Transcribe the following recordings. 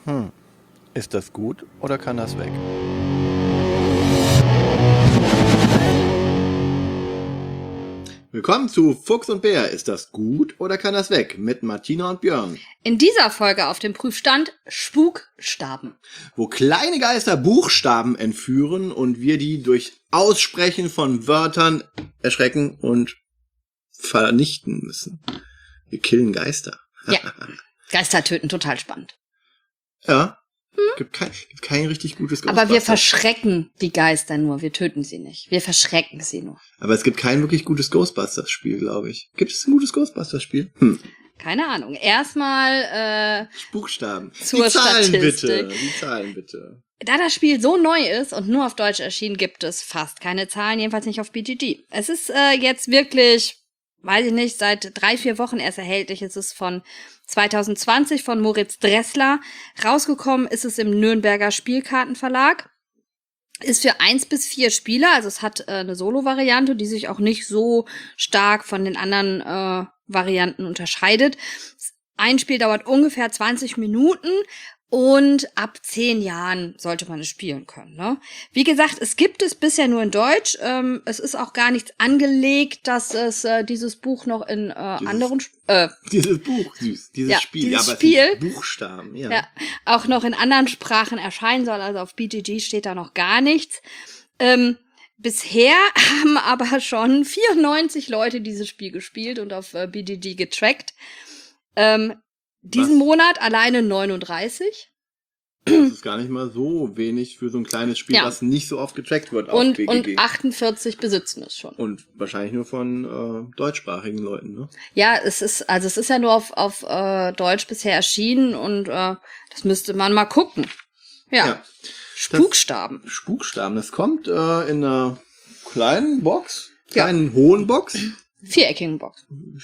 Ist das gut oder kann das weg? Willkommen zu Fuchs und Bär. Ist das gut oder kann das weg? Mit Martina und Björn. In dieser Folge auf dem Prüfstand Spukstaben. Wo kleine Geister Buchstaben entführen und wir die durch Aussprechen von Wörtern erschrecken und vernichten müssen. Wir killen Geister. Ja, Geister töten, total spannend. Ja, gibt kein richtig gutes Ghostbusters. Aber wir verschrecken die Geister nur, wir töten sie nicht. Wir verschrecken sie nur. Aber es gibt kein wirklich gutes Ghostbusters-Spiel, glaube ich. Gibt es ein gutes Ghostbusters-Spiel? Keine Ahnung. Erstmal Buchstaben. Zur Die Zahlen Statistik. bitte. Die Zahlen bitte. Da das Spiel so neu ist und nur auf Deutsch erschienen, gibt es fast keine Zahlen, jedenfalls nicht auf BGG. Es ist jetzt wirklich, weiß ich nicht, seit 3-4 Wochen erst erhältlich. Es ist von 2020 von Moritz Dressler. Rausgekommen ist es im Nürnberger Spielkartenverlag. Ist für 1 bis 4 Spieler, also es hat eine Solo-Variante, die sich auch nicht so stark von den anderen Varianten unterscheidet. Ein Spiel dauert ungefähr 20 Minuten. Und ab 10 Jahren sollte man es spielen können, ne? Wie gesagt, es gibt es bisher nur in Deutsch. Es ist auch gar nichts angelegt, dass es dieses Buch noch in anderen... Dieses Buch, süß. Dieses Spiel. Dieses aber Spiel, es sind Buchstaben, ja. Auch noch in anderen Sprachen erscheinen soll. Also auf BGG steht da noch gar nichts. Bisher haben aber schon 94 Leute dieses Spiel gespielt und auf BGG getrackt. Diesen Monat alleine 39. Das ist gar nicht mal so wenig für so ein kleines Spiel, was nicht so oft getrackt wird auf BGG. Und 48 besitzen es schon. Und wahrscheinlich nur von deutschsprachigen Leuten, ne? Ja, es ist ja nur auf Deutsch bisher erschienen und das müsste man mal gucken. Ja. Spukstaben. Spukstaben, das kommt in einer kleinen Box, hohen Box. Viereckigen Box.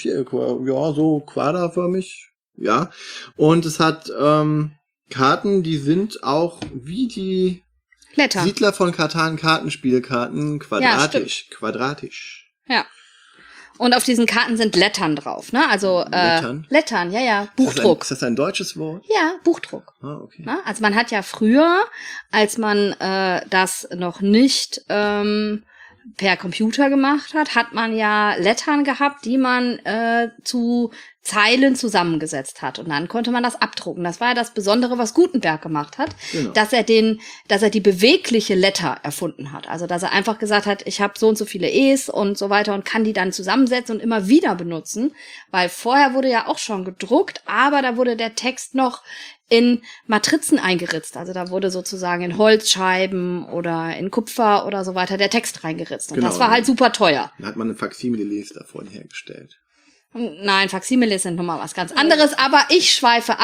So quaderförmig. Ja, und es hat Karten, die sind auch wie die Lettern. Siedler von Catan Kartenspielkarten quadratisch. Ja. Und auf diesen Karten sind Lettern drauf, ne? Also Lettern, ja. Buchdruck. Ist das ein deutsches Wort? Ja, Buchdruck. Ah, okay. Na? Also man hat ja früher, als man das noch nicht per Computer gemacht hat man ja Lettern gehabt, die man zu Zeilen zusammengesetzt hat. Und dann konnte man das abdrucken. Das war ja das Besondere, was Gutenberg gemacht hat, genau. dass er die bewegliche Letter erfunden hat. Also, dass er einfach gesagt hat, ich habe so und so viele E's und so weiter und kann die dann zusammensetzen und immer wieder benutzen. Weil vorher wurde ja auch schon gedruckt, aber da wurde der Text noch in Matrizen eingeritzt. Also da wurde sozusagen in Holzscheiben oder in Kupfer oder so weiter der Text reingeritzt. Und das war halt super teuer. Dann hat man eine Faximiles davon hergestellt. Nein, Faximiles sind nochmal was ganz anderes, aber ich schweife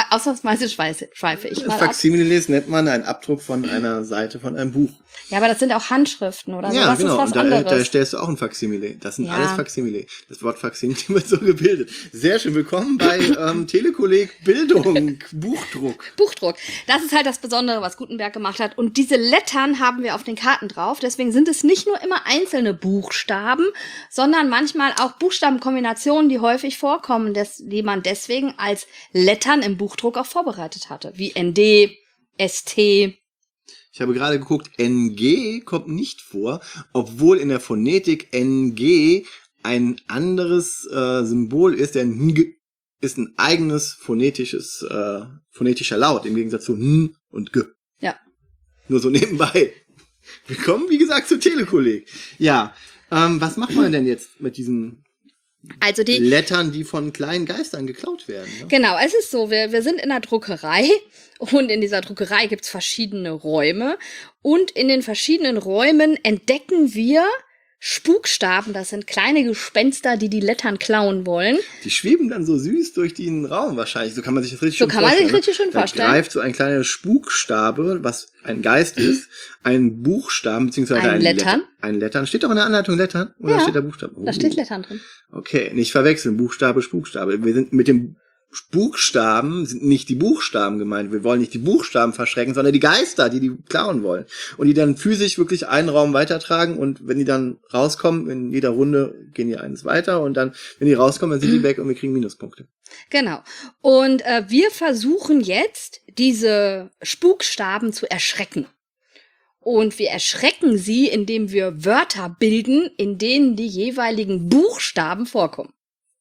ich mal ab. Faximiles nennt man einen Abdruck von einer Seite von einem Buch. Ja, aber das sind auch Handschriften oder so. Ja, das genau. ist was und anderes. Da stellst du auch ein Faximile. Das sind alles Faximile. Das Wort Faximile wird so gebildet. Sehr schön. Willkommen bei Telekolleg Bildung. Buchdruck. Buchdruck. Das ist halt das Besondere, was Gutenberg gemacht hat. Und diese Lettern haben wir auf den Karten drauf. Deswegen sind es nicht nur immer einzelne Buchstaben, sondern manchmal auch Buchstabenkombinationen, die häufig vorkommen, die man deswegen als Lettern im Buchdruck auch vorbereitet hatte. Wie ND, ST. Ich habe gerade geguckt, NG kommt nicht vor, obwohl in der Phonetik NG ein anderes Symbol ist. Der NG ist ein eigenes phonetischer Laut, im Gegensatz zu N und G. Ja. Nur so nebenbei. Willkommen, wie gesagt, zu Telekolleg. Ja, was macht man denn jetzt mit diesen Lettern, die von kleinen Geistern geklaut werden? Ne? Genau, es ist so, wir sind in der Druckerei und in dieser Druckerei gibt's verschiedene Räume und in den verschiedenen Räumen entdecken wir Spukstaben, das sind kleine Gespenster, die Lettern klauen wollen. Die schweben dann so süß durch den Raum wahrscheinlich, so kann man sich das richtig schön vorstellen. So kann man sich richtig schön vorstellen. Da greift so ein kleiner Spukstabe, was ein Geist ist, ein Buchstaben, beziehungsweise ein Lettern. Ein Lettern. Steht doch in der Anleitung Lettern? Oder steht da Buchstabe? Da steht Lettern drin. Okay, nicht verwechseln, Buchstabe, Spukstabe. Wir sind mit dem Buchstaben sind nicht die Buchstaben gemeint. Wir wollen nicht die Buchstaben verschrecken, sondern die Geister, die klauen wollen. Und die dann physisch wirklich einen Raum weitertragen. Und wenn die dann rauskommen, in jeder Runde gehen die eins weiter. Und dann, wenn die rauskommen, dann sind die weg und wir kriegen Minuspunkte. Genau. Und wir versuchen jetzt, diese Spukstaben zu erschrecken. Und wir erschrecken sie, indem wir Wörter bilden, in denen die jeweiligen Buchstaben vorkommen.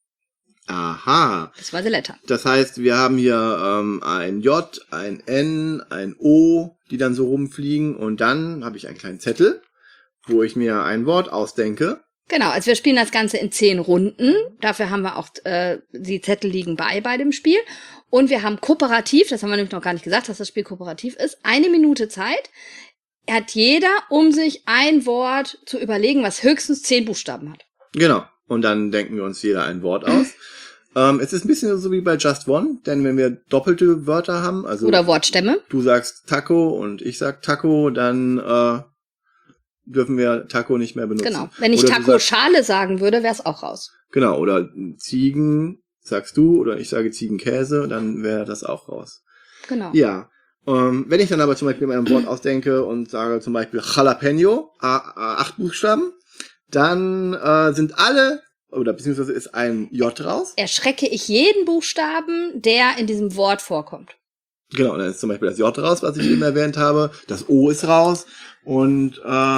Aha. Das war die Letter. Das heißt, wir haben hier ein J, ein N, ein O, die dann so rumfliegen. Und dann habe ich einen kleinen Zettel, wo ich mir ein Wort ausdenke. Genau, also wir spielen das Ganze in 10 Runden. Dafür haben wir auch, die Zettel liegen bei dem Spiel. Und wir haben kooperativ, das haben wir nämlich noch gar nicht gesagt, dass das Spiel kooperativ ist, 1 Minute Zeit. Hat jeder, um sich ein Wort zu überlegen, was höchstens 10 Buchstaben hat. Genau. Und dann denken wir uns jeder ein Wort aus. Es ist ein bisschen so wie bei Just One, denn wenn wir doppelte Wörter haben, also oder Wortstämme. Du sagst Taco und ich sag Taco, dann dürfen wir Taco nicht mehr benutzen. Genau. Wenn ich oder Taco-Schale sagen würde, wäre es auch raus. Genau. Oder Ziegen sagst du oder ich sage Ziegenkäse, dann wäre das auch raus. Genau. Ja. Wenn ich dann aber zum Beispiel ein Wort ausdenke und sage zum Beispiel Jalapeno, 8 Buchstaben, dann sind alle, oder beziehungsweise ist ein J raus. Erschrecke ich jeden Buchstaben, der in diesem Wort vorkommt. Genau, dann ist zum Beispiel das J raus, was ich eben erwähnt habe, das O ist raus und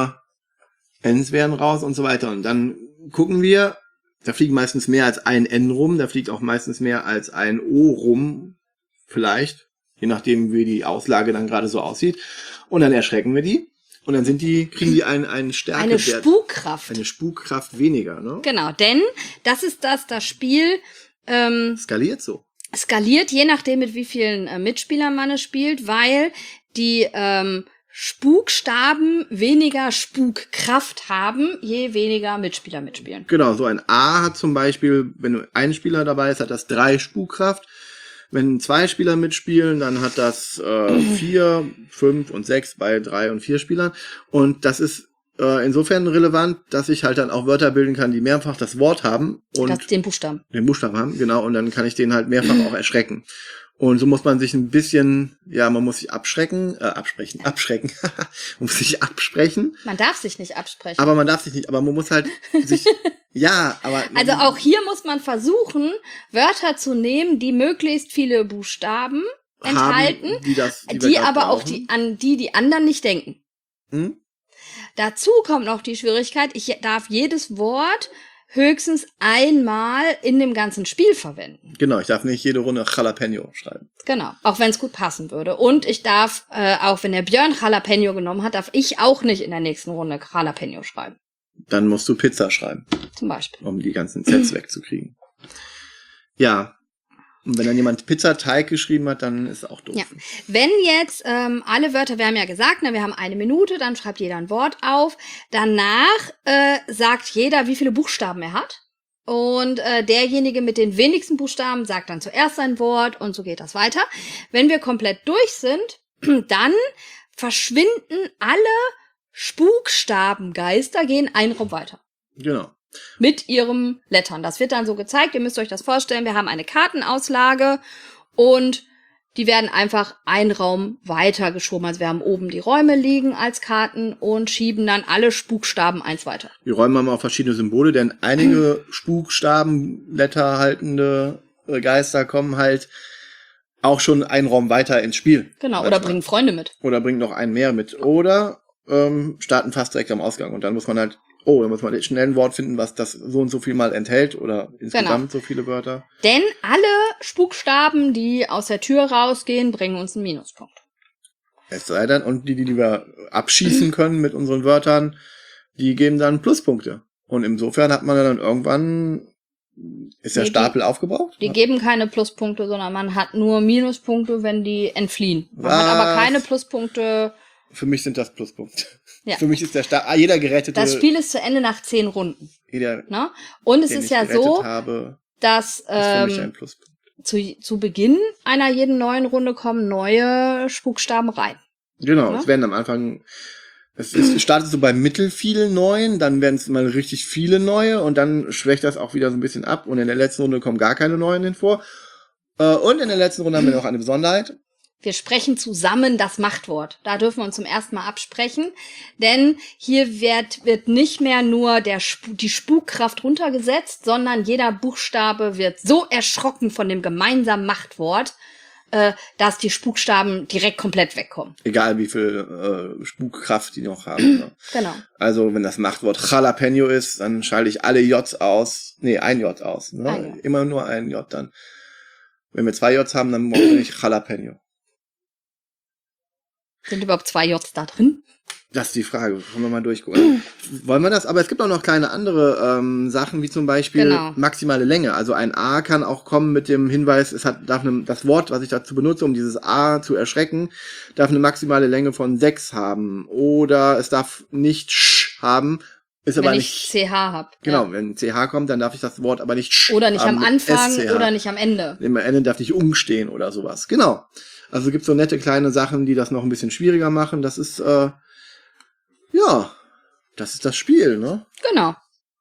Ns werden raus und so weiter. Und dann gucken wir, da fliegen meistens mehr als ein N rum, da fliegt auch meistens mehr als ein O rum, vielleicht. Je nachdem, wie die Auslage dann gerade so aussieht. Und dann erschrecken wir die. Und dann kriegen die einen Stärkewert. Eine Spukkraft. Eine Spukkraft weniger, ne? Genau, denn das ist das Spiel skaliert so. Skaliert, je nachdem, mit wie vielen Mitspielern man es spielt, weil die Spukstaben weniger Spukkraft haben, je weniger Mitspieler mitspielen. Genau, so ein A hat zum Beispiel, wenn ein Spieler dabei ist, hat das 3 Spukkraft. Wenn 2 Spieler mitspielen, dann hat das 4, 5 und 6 bei 3 und 4 Spielern. Und das ist insofern relevant, dass ich halt dann auch Wörter bilden kann, die mehrfach das Wort haben. Und den Buchstaben. Den Buchstaben haben, genau. Und dann kann ich den halt mehrfach auch erschrecken. Und so muss man sich ein bisschen, ja, man muss sich abschrecken. Man muss sich absprechen. Man darf sich nicht absprechen. Aber man muss halt sich, ja, aber. Also auch hier muss man versuchen, Wörter zu nehmen, die möglichst viele Buchstaben enthalten, die aber auch an die anderen nicht denken. Hm? Dazu kommt noch die Schwierigkeit, ich darf jedes Wort höchstens einmal in dem ganzen Spiel verwenden. Genau, ich darf nicht jede Runde Jalapeno schreiben. Genau, auch wenn es gut passen würde. Und ich darf, auch wenn der Björn Jalapeno genommen hat, darf ich auch nicht in der nächsten Runde Jalapeno schreiben. Dann musst du Pizza schreiben. Zum Beispiel. Um die ganzen Sets wegzukriegen. Ja. Und wenn dann jemand Pizzateig geschrieben hat, dann ist es auch doof. Ja. Wenn jetzt alle Wörter, wir haben ja gesagt, wir haben 1 Minute, dann schreibt jeder ein Wort auf. Danach sagt jeder, wie viele Buchstaben er hat. Und derjenige mit den wenigsten Buchstaben sagt dann zuerst ein Wort und so geht das weiter. Wenn wir komplett durch sind, dann verschwinden alle Spukstarbengeister, gehen einen Raum weiter. Genau. Mit ihrem Lettern. Das wird dann so gezeigt. Ihr müsst euch das vorstellen. Wir haben eine Kartenauslage und die werden einfach einen Raum weiter geschoben. Also wir haben oben die Räume liegen als Karten und schieben dann alle Spukstaben eins weiter. Die Räume haben auch verschiedene Symbole, denn einige Spukstabenletter haltende Geister kommen halt auch schon einen Raum weiter ins Spiel. Genau, oder bringen Freunde mit. Oder bringen noch einen mehr mit. Oder starten fast direkt am Ausgang. Und dann muss man halt dann muss man schnell ein Wort finden, was das so und so viel mal enthält oder insgesamt so viele Wörter. Denn alle Spukstaben, die aus der Tür rausgehen, bringen uns einen Minuspunkt. Es sei denn, und die wir abschießen können mit unseren Wörtern, die geben dann Pluspunkte. Und insofern hat man dann irgendwann, ist der Stapel aufgebraucht? Die geben keine Pluspunkte, sondern man hat nur Minuspunkte, wenn die entfliehen. Man hat aber keine Pluspunkte. Für mich sind das Pluspunkte. Ja. Für mich ist der jeder gerettete. Das Spiel ist zu Ende nach 10 Runden. Ne? Und es ist ja so, dass ist für mich ein Pluspunkt. Zu Beginn einer jeden neuen Runde kommen neue Spukstaben rein. Genau, ne? Es werden am Anfang, es startet so bei mittelvielen neuen, dann werden es mal richtig viele neue und dann schwächt das auch wieder so ein bisschen ab und in der letzten Runde kommen gar keine neuen hin vor. Und in der letzten Runde haben wir noch eine Besonderheit. Wir sprechen zusammen das Machtwort. Da dürfen wir uns zum ersten Mal absprechen, denn hier wird nicht mehr nur die Spukkraft runtergesetzt, sondern jeder Buchstabe wird so erschrocken von dem gemeinsamen Machtwort, dass die Spukstaben direkt komplett wegkommen. Egal wie viel Spukkraft die noch haben. Ne? Genau. Also wenn das Machtwort Jalapeno ist, dann schalte ich alle J's aus. Nee, ein J aus. Ne? Ein J. Immer nur ein J dann. Wenn wir 2 J's haben, dann brauchen wir nicht Jalapeno. Sind überhaupt 2 J's da drin? Das ist die Frage. Wollen wir mal durchgucken. Wollen wir das? Aber es gibt auch noch kleine andere Sachen, wie zum Beispiel maximale Länge. Also ein A kann auch kommen mit dem Hinweis, das Wort, was ich dazu benutze, um dieses A zu erschrecken, darf eine maximale Länge von 6 haben. Oder es darf nicht sch haben, ist aber nicht... Wenn ich CH habe. Genau, wenn CH kommt, dann darf ich das Wort aber nicht sch oder nicht am Anfang SCH. Oder nicht am Ende. Am Ende darf nicht umstehen oder sowas. Genau. Also gibt so nette kleine Sachen, die das noch ein bisschen schwieriger machen. Das ist, ja, das ist das Spiel, ne? Genau.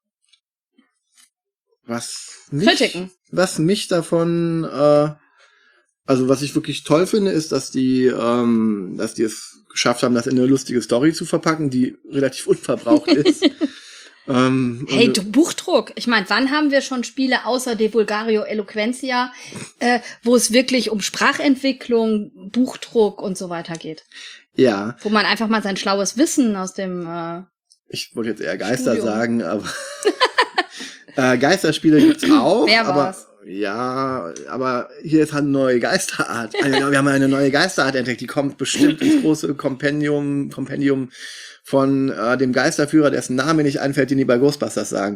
Was mich davon, also was ich wirklich toll finde, ist, dass die es geschafft haben, das in eine lustige Story zu verpacken, die relativ unverbraucht ist. Hey, Buchdruck. Ich meine, wann haben wir schon Spiele außer Divulgario Eloquentia, wo es wirklich um Sprachentwicklung, Buchdruck und so weiter geht? Ja. Wo man einfach mal sein schlaues Wissen aus dem ich wollte jetzt eher Geister Studium sagen, aber Geisterspiele gibt's auch. Wer war's? Ja, aber hier ist halt eine neue Geisterart. Also, wir haben eine neue Geisterart entdeckt, die kommt bestimmt ins große Kompendium von dem Geisterführer, dessen Name nicht einfällt, den die bei Ghostbusters sagen.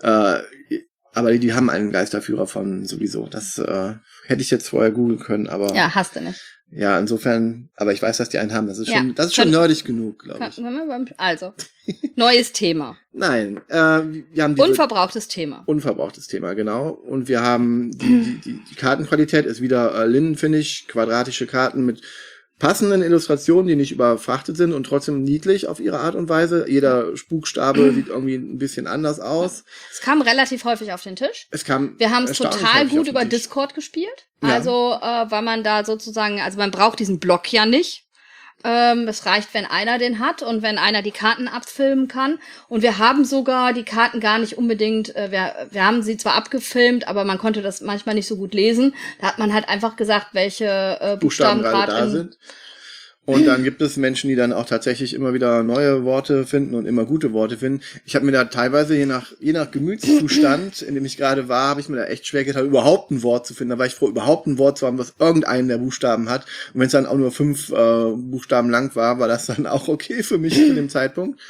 Aber die haben einen Geisterführer von sowieso. Das hätte ich jetzt vorher googeln können, aber... Ja, hast du nicht. Ja, insofern, aber ich weiß, dass die einen haben. Das ist schon nerdig genug, glaube ich. Also, neues Thema. Nein, wir haben Unverbrauchtes Thema, genau. Und wir haben die Kartenqualität ist wieder Linnenfinish, quadratische Karten mit passenden Illustrationen, die nicht überfrachtet sind und trotzdem niedlich auf ihre Art und Weise. Jeder Spukstabe sieht irgendwie ein bisschen anders aus. Es kam relativ häufig auf den Tisch. Wir haben es total gut über Discord gespielt. Ja. Also, weil man da sozusagen, also man braucht diesen Block ja nicht. Es reicht, wenn einer den hat und wenn einer die Karten abfilmen kann. Und wir haben sogar die Karten gar nicht unbedingt, wir haben sie zwar abgefilmt, aber man konnte das manchmal nicht so gut lesen. Da hat man halt einfach gesagt, welche Buchstaben gerade da sind. Und dann gibt es Menschen, die dann auch tatsächlich immer wieder neue Worte finden und immer gute Worte finden. Ich habe mir da teilweise, je nach Gemütszustand, in dem ich gerade war, habe ich mir da echt schwer getan, überhaupt ein Wort zu finden. Da war ich froh, überhaupt ein Wort zu haben, was irgendeinen der Buchstaben hat. Und wenn es dann auch nur 5 Buchstaben lang war das dann auch okay für mich zu dem Zeitpunkt.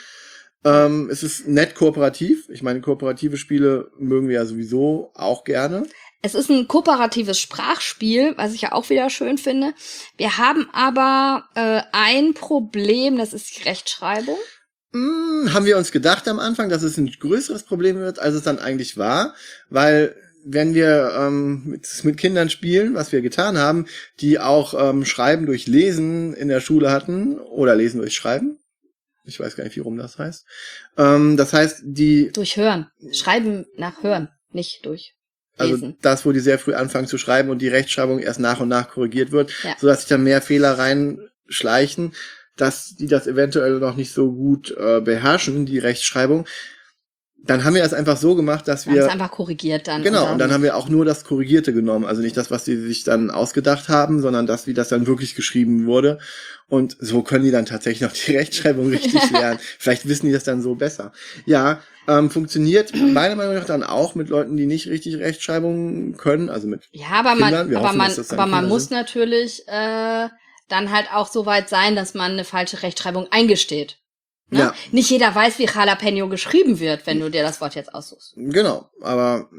Es ist nett kooperativ. Ich meine, kooperative Spiele mögen wir ja sowieso auch gerne. Es ist ein kooperatives Sprachspiel, was ich ja auch wieder schön finde. Wir haben aber ein Problem, das ist die Rechtschreibung. Haben wir uns gedacht am Anfang, dass es ein größeres Problem wird, als es dann eigentlich war, weil wenn wir mit Kindern spielen, was wir getan haben, die auch Schreiben durch Lesen in der Schule hatten oder Lesen durch Schreiben. Ich weiß gar nicht, wie rum das heißt. Das heißt, durch Hören. Schreiben nach Hören, nicht durch Lesen. Also das, wo die sehr früh anfangen zu schreiben und die Rechtschreibung erst nach und nach korrigiert wird, sodass sich dann mehr Fehler reinschleichen, dass die das eventuell noch nicht so gut beherrschen, die Rechtschreibung. Dann haben wir es einfach so gemacht, dass wir... es einfach korrigiert dann. Genau, und dann haben wir auch nur das Korrigierte genommen. Also nicht das, was die sich dann ausgedacht haben, sondern das, wie das dann wirklich geschrieben wurde. Und so können die dann tatsächlich noch die Rechtschreibung richtig lernen. Vielleicht wissen die das dann so besser. Ja, funktioniert meiner Meinung nach dann auch mit Leuten, die nicht richtig Rechtschreibung können, also mit Kindern. Man muss natürlich dann halt auch so weit sein, dass man eine falsche Rechtschreibung eingesteht. Ne? Ja. Nicht jeder weiß, wie Jalapeno geschrieben wird, wenn du dir das Wort jetzt aussuchst. Genau, aber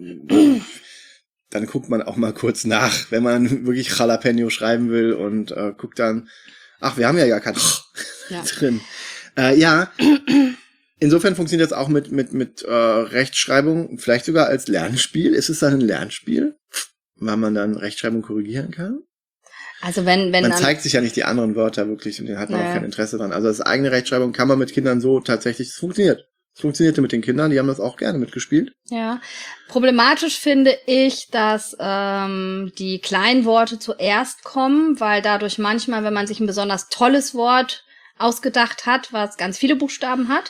dann guckt man auch mal kurz nach, wenn man wirklich Jalapeno schreiben will und guckt dann, ach, wir haben ja gar kein drin. Insofern funktioniert das auch mit Rechtschreibung, vielleicht sogar als Lernspiel. Ist es dann ein Lernspiel, weil man dann Rechtschreibung korrigieren kann? Also wenn man zeigt sich ja nicht die anderen Wörter wirklich und den hat man auch kein Interesse dran. Also das eigene Rechtschreibung kann man mit Kindern so tatsächlich, es funktioniert. Es funktionierte mit den Kindern, die haben das auch gerne mitgespielt. Ja, problematisch finde ich, dass die kleinen Worte zuerst kommen, weil dadurch manchmal, wenn man sich ein besonders tolles Wort ausgedacht hat, was ganz viele Buchstaben hat,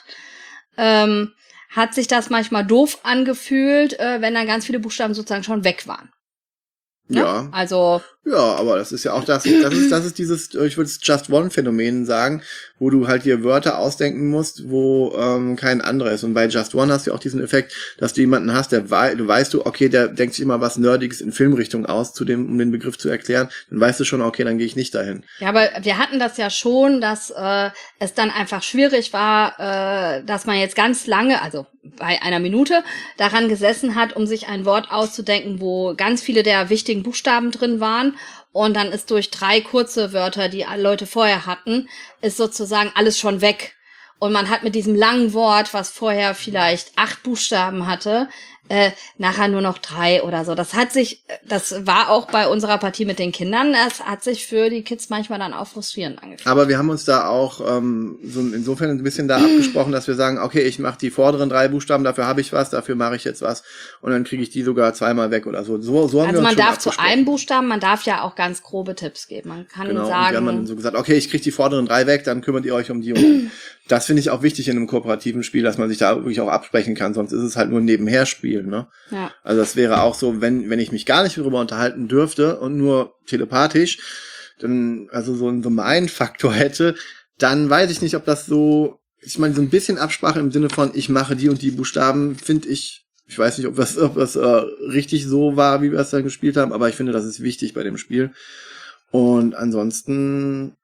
hat sich das manchmal doof angefühlt, wenn dann ganz viele Buchstaben sozusagen schon weg waren. Ne? Ja. Also. Ja, aber das ist ja auch das ist dieses, ich würde es Just-One-Phänomen sagen, wo du halt dir Wörter ausdenken musst, wo kein anderer ist. Und bei Just One hast du auch diesen Effekt, dass du jemanden hast, du weißt, okay, der denkt sich immer was Nerdiges in Filmrichtung aus, um den Begriff zu erklären. Dann weißt du schon, okay, dann gehe ich nicht dahin. Ja, aber wir hatten das ja schon, dass es dann einfach schwierig war, dass man jetzt ganz lange, also bei einer Minute, daran gesessen hat, um sich ein Wort auszudenken, wo ganz viele der wichtigen Buchstaben drin waren. Und dann ist durch 3 kurze Wörter, die alle Leute vorher hatten, ist sozusagen alles schon weg. Und man hat mit diesem langen Wort, was vorher vielleicht 8 Buchstaben hatte, nachher nur noch 3 oder so. Das war auch bei unserer Partie mit den Kindern, das hat sich für die Kids manchmal dann auch frustrierend angefühlt. Aber wir haben uns da auch so insofern ein bisschen da abgesprochen, dass wir sagen, okay, ich mache die vorderen 3 Buchstaben, dafür habe ich was, dafür mache ich jetzt was und dann kriege ich die sogar zweimal weg oder so. So haben wir uns Also man schon darf zu abgesprochen. einem Buchstaben, man darf ja auch ganz grobe Tipps geben. Man kann Genau, und sagen, wir haben dann so gesagt, okay, ich kriege die vorderen 3 weg, dann kümmert ihr euch um die und die. Das finde ich auch wichtig in einem kooperativen Spiel, dass man sich da wirklich auch absprechen kann, sonst ist es halt nur ein Nebenherspiel, ne? ja. Also das wäre auch so, wenn ich mich gar nicht darüber unterhalten dürfte und nur telepathisch, dann also so einen Mindfaktor hätte, dann weiß ich nicht, ob das so, ich meine, so ein bisschen Absprache im Sinne von, ich mache die und die Buchstaben, finde ich weiß nicht, ob das richtig so war, wie wir es dann gespielt haben, aber ich finde, das ist wichtig bei dem Spiel. Und ansonsten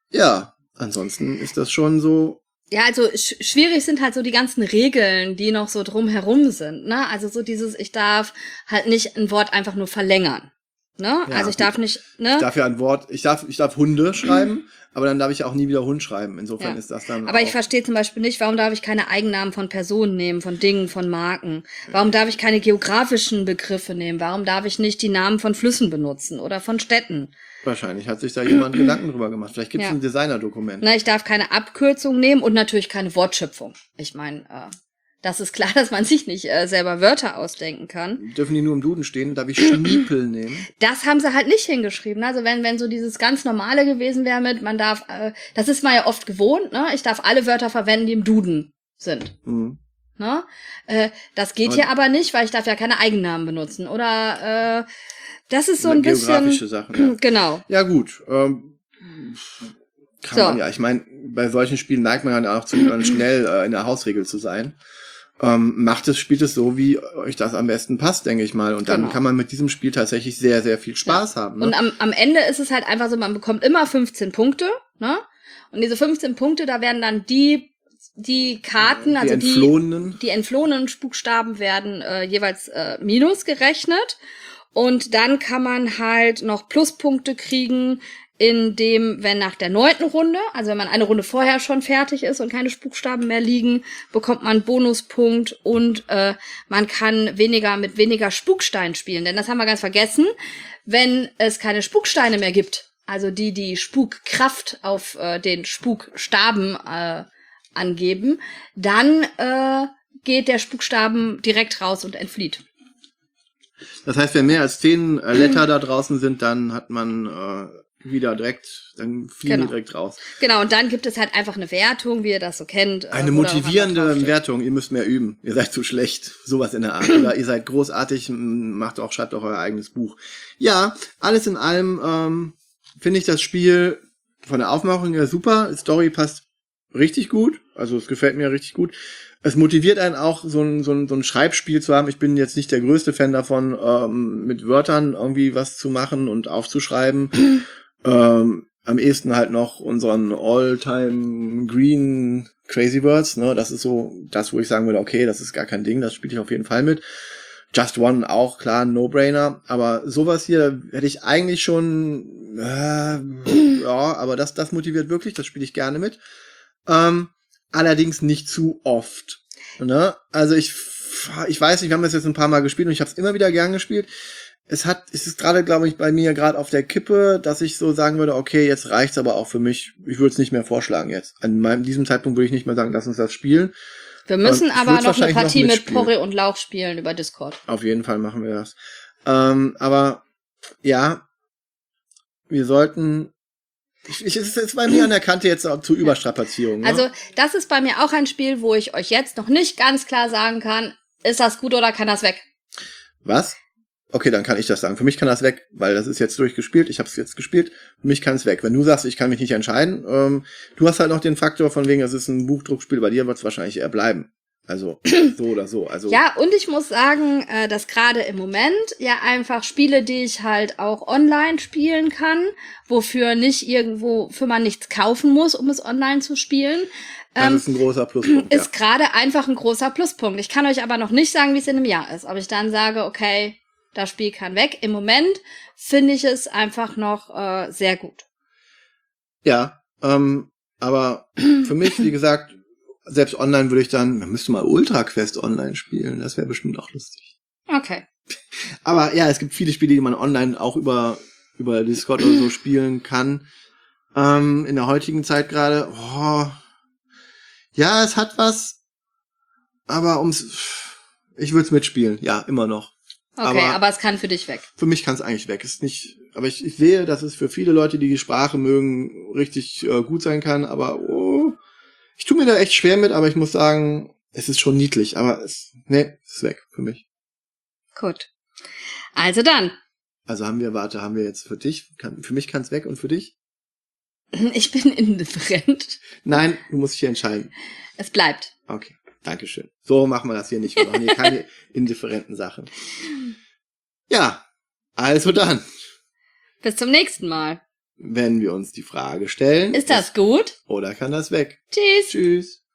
ist das schon so. Ja, also schwierig sind halt so die ganzen Regeln, die noch so drumherum sind, ne? Also so dieses, ich darf halt nicht ein Wort einfach nur verlängern, ne? Ja, also ich darf nicht, ne? Ich darf ja ein Wort, ich darf Hunde schreiben, aber dann darf ich auch nie wieder Hund schreiben. Insofern ist das dann. Aber ich verstehe zum Beispiel nicht, warum darf ich keine Eigennamen von Personen nehmen, von Dingen, von Marken? Warum darf ich keine geografischen Begriffe nehmen? Warum darf ich nicht die Namen von Flüssen benutzen oder von Städten? Wahrscheinlich hat sich da jemand Gedanken drüber gemacht. Vielleicht gibt es ein Designer-Dokument. Na, ich darf keine Abkürzung nehmen und natürlich keine Wortschöpfung. Ich meine, das ist klar, dass man sich nicht selber Wörter ausdenken kann. Dürfen die nur im Duden stehen? Darf ich Schniepel nehmen? Das haben sie halt nicht hingeschrieben. Also wenn so dieses ganz Normale gewesen wäre mit, man darf, das ist man ja oft gewohnt, ne? Ich darf alle Wörter verwenden, die im Duden sind. Mhm. Ne? Das geht hier aber nicht, weil ich darf ja keine Eigennamen benutzen. Oder das ist so ein bisschen geografische Sachen. Ja. Genau. Ja gut. Kann man ja. Ich meine, bei solchen Spielen neigt man ja auch zu schnell in der Hausregel zu sein. Spielt es so, wie euch das am besten passt, denke ich mal. Und dann kann man mit diesem Spiel tatsächlich sehr, sehr viel Spaß haben. Ne? Und am Ende ist es halt einfach so, man bekommt immer 15 Punkte, ne? Und diese 15 Punkte, da werden dann die Karten, also die entflohenen Buchstaben werden jeweils minus gerechnet. Und dann kann man halt noch Pluspunkte kriegen, wenn nach der 9. Runde, also wenn man eine Runde vorher schon fertig ist und keine Buchstaben mehr liegen, bekommt man einen Bonuspunkt und man kann mit weniger Spukstein spielen. Denn das haben wir ganz vergessen, wenn es keine Spuksteine mehr gibt, also die Spukkraft auf den Spukstaben angeben, dann geht der Spukstaben direkt raus und entflieht. Das heißt, wenn mehr als 10 Letter da draußen sind, dann hat man dann fliegen die direkt raus. Genau, und dann gibt es halt einfach eine Wertung, wie ihr das so kennt. Eine motivierende Wertung, ihr müsst mehr üben. Ihr seid zu schlecht, sowas in der Art. Oder ihr seid großartig, schreibt auch euer eigenes Buch. Ja, alles in allem finde ich das Spiel von der Aufmachung her super. Die Story passt richtig gut, also es gefällt mir richtig gut. Es motiviert einen auch, so ein Schreibspiel zu haben. Ich bin jetzt nicht der größte Fan davon, mit Wörtern irgendwie was zu machen und aufzuschreiben. Am ehesten halt noch unseren All-Time Green Crazy Words, ne? Das ist so das, wo ich sagen würde, okay, das ist gar kein Ding, das spiele ich auf jeden Fall mit. Just One auch, klar, ein No-Brainer. Aber sowas hier hätte ich eigentlich schon, aber das motiviert wirklich, das spiele ich gerne mit. Allerdings nicht zu oft. Ne? Also ich weiß nicht, wir haben das jetzt ein paar Mal gespielt und ich habe es immer wieder gern gespielt. Es ist gerade, glaube ich, bei mir gerade auf der Kippe, dass ich so sagen würde, okay, jetzt reicht's aber auch für mich. Ich würde es nicht mehr vorschlagen jetzt. An diesem Zeitpunkt würde ich nicht mehr sagen, lass uns das spielen. Wir müssen Ich aber würd's noch eine wahrscheinlich noch Partie mit mitspielen. Porree und Lauch spielen über Discord. Auf jeden Fall machen wir das. Aber ja, wir sollten. Es ist bei mir an der Kante jetzt auch zu Überstrapazierung. Ne? Also, das ist bei mir auch ein Spiel, wo ich euch jetzt noch nicht ganz klar sagen kann, ist das gut oder kann das weg? Was? Okay, dann kann ich das sagen. Für mich kann das weg, weil das ist jetzt durchgespielt. Ich habe es jetzt gespielt. Für mich kann es weg. Wenn du sagst, ich kann mich nicht entscheiden, du hast halt noch den Faktor von wegen, es ist ein Buchdruckspiel. Bei dir wird es wahrscheinlich eher bleiben. Also so oder so. Also Ja, und ich muss sagen, dass gerade im Moment ja einfach Spiele, die ich halt auch online spielen kann, wofür man nichts kaufen muss, um es online zu spielen, das ist ein großer Pluspunkt. ist gerade einfach ein großer Pluspunkt. Ich kann euch aber noch nicht sagen, wie es in einem Jahr ist. Ob ich dann sage, okay, das Spiel kann weg. Im Moment finde ich es einfach noch sehr gut. Ja, aber für mich, wie gesagt, selbst online würde ich man müsste mal Ultra Quest online spielen. Das wäre bestimmt auch lustig. Okay. Aber ja, es gibt viele Spiele, die man online auch über Discord oder so spielen kann. In der heutigen Zeit gerade. Ja, es hat was. Aber ich würde es mitspielen. Ja, immer noch. Okay, aber es kann für dich weg. Für mich kann es eigentlich weg. Ist nicht. Aber ich sehe, dass es für viele Leute, die Sprache mögen, richtig gut sein kann. Aber ich tue mir da echt schwer mit. Aber ich muss sagen, es ist schon niedlich. Aber es ist weg für mich. Gut. Also dann. Also haben wir jetzt für dich, für mich kann es weg und für dich? Ich bin indifferent. Nein, du musst dich hier entscheiden. Es bleibt. Okay, dankeschön. So machen wir das hier nicht. Wir machen hier keine indifferenten Sachen. Ja, also dann. Bis zum nächsten Mal. Wenn wir uns die Frage stellen. Ist das gut? Oder kann das weg? Tschüss. Tschüss.